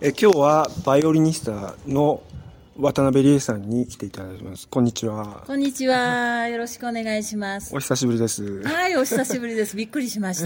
今日はバイオリニスタの渡辺理恵さんに来ていただいてます。こんにちは。 こんにちは。よろしくお願いします。 お久しぶりです。 はい、お久しぶりです。びっくりしました。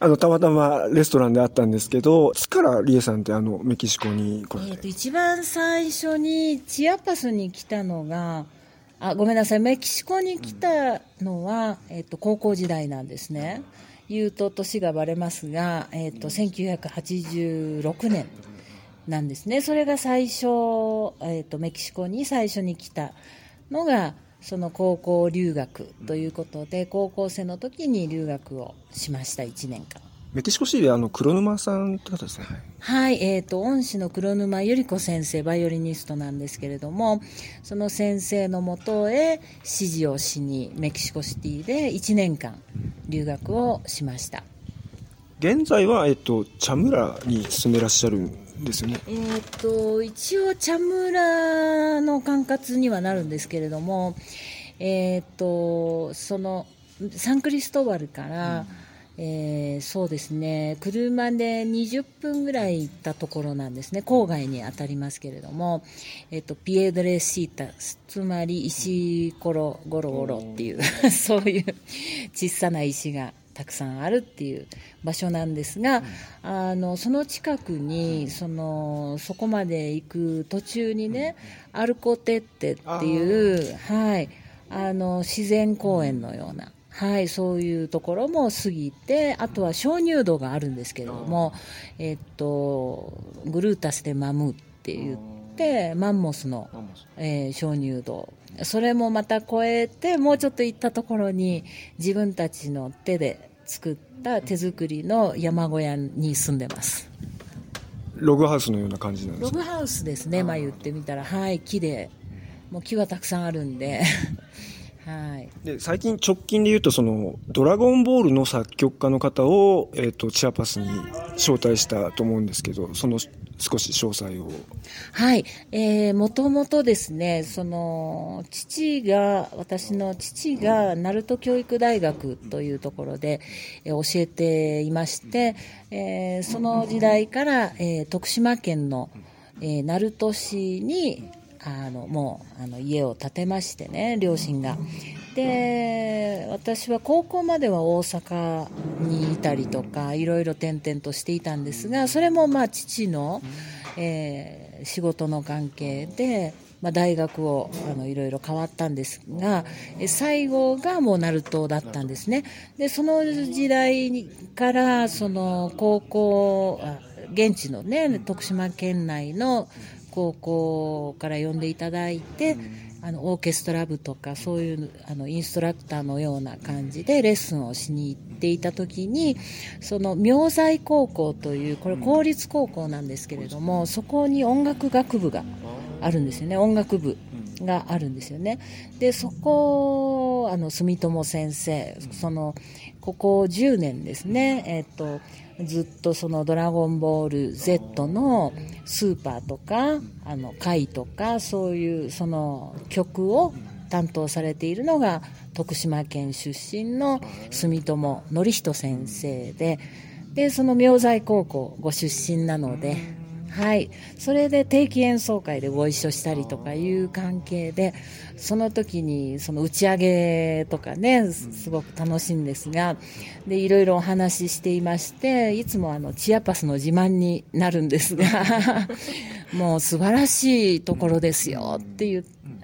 たまたまレストランで会ったんですけど、いつから理恵さんってメキシコに来られて？ 一番最初にチアパスに来たのが、ごめんなさい、メキシコに来たのは、高校時代なんですね。言うと年がバレますが、1986年なんですね。それが最初、メキシコに最初に来たのが、その高校留学ということで、高校生の時に留学をしました。1年間。 メキシコシティで黒沼さんって方ですね。 はい、恩師の黒沼由里子先生、バイオリニストなんですけれども、その先生のもとへ指示をしにメキシコシティで1年間留学をしました。 現在は、チャムラに住んでらっしゃるんですよね。 一応チャムラの管轄にはなるんですけれども、そのサンクリストバルから、そうですね、車で20分ぐらい行ったところなんですね。郊外に当たりますけれども、ピエドレシータ、つまり石ころゴロゴロっていうそういう小さな石がたくさんあるっていう場所なんですが、その近くにそこまで行く途中にね、アルコテッテっていう、はい、自然公園のような、はい、そういうところも過ぎて、あとは鍾乳洞があるんですけれども、グルータス・デ・マムって言ってマンモスの、鍾乳洞、それもまた越えてもうちょっと行ったところに自分たちの手で作った手作りの山小屋に住んでます。 ログハウスのような感じなんですか？ ログハウスですね、言ってみたら、はい、木で、もう木はたくさんあるんではい、 で最近直近で言うとドラゴンボールの作曲家の方を、チアパスに招待したと思うんですけど、少し詳細を。 はい、もともとですね、私の父が鳴門教育大学というところで、教えていまして、その時代から、徳島県の、鳴門市にもう家を建てましてね、両親が。で、私は高校までは大阪にいたりとかいろいろ転々としていたんですが、それも父の、仕事の関係で、大学をいろいろ変わったんですが、最後がもう鳴門だったんですね。でその時代から高校、現地のね、徳島県内の高校から呼んでいただいて、オーケストラ部とかそういうインストラクターのような感じでレッスンをしに行っていた時に、明西高校という、これ公立高校なんですけれども、そこに音楽学部があるんですよね。音楽部があるんですよね。でそこ住友先生、ここ10年ですね、ずっとドラゴンボール Z のスーパーとか回とか、そういう曲を担当されているのが徳島県出身の住友則人先生で、その明西高校ご出身なので、はい、それで定期演奏会でご一緒したりとかいう関係で、その時に打ち上げとかね、すごく楽しいんですが、でいろいろお話ししていまして、いつもチアパスの自慢になるんですがもう素晴らしいところですよって言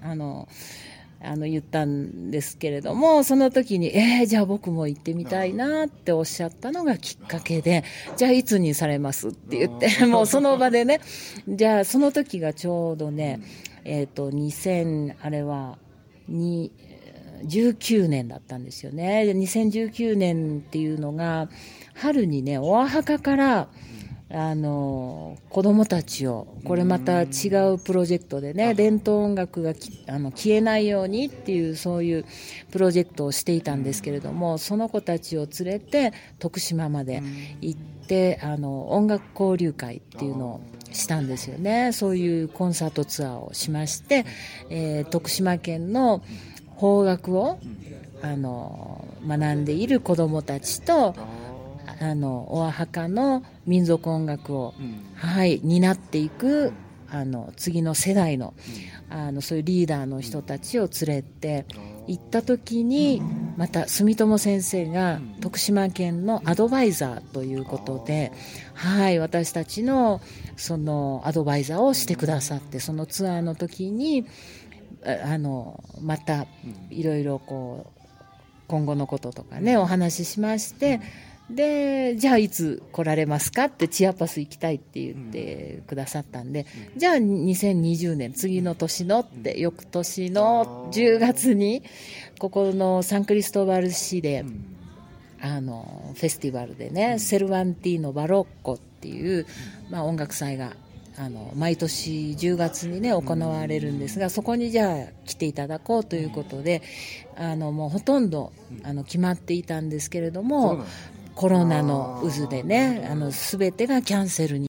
ったんですけれども、その時にじゃあ僕も行ってみたいなっておっしゃったのがきっかけで、じゃあいつにされますって言ってもうその場でね、じゃあその時がちょうどね、19年だったんですよね。2019年っていうのが春にね、オアハカから子供たちを、これまた違うプロジェクトでね、伝統音楽が消えないようにっていう、そういうプロジェクトをしていたんですけれども、その子たちを連れて徳島まで行って音楽交流会っていうのをしたんですよね。そういうコンサートツアーをしまして、徳島県の邦楽を学んでいる子どもたちとオアハカの民族音楽を、担っていく、次の世代の、そういうリーダーの人たちを連れて行った時に、また住友先生が徳島県のアドバイザーということで、私たちのそのアドバイザーをしてくださって、そのツアーの時にまたいろいろこう今後のこととかねお話ししまして、でじゃあいつ来られますかってチアパス行きたいって言ってくださったんで、じゃあ2020年次の年のって翌年の10月にここのサンクリストーバル市でフェスティバルでね、セルバンティーノバロッコっていう、音楽祭が毎年10月にね行われるんですが、そこにじゃあ来ていただこうということで、もうほとんど決まっていたんですけれども、コロナの渦でね全てがキャンセルに